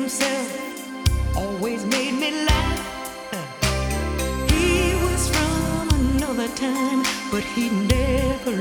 himself always made me laugh. He was from another time, but he never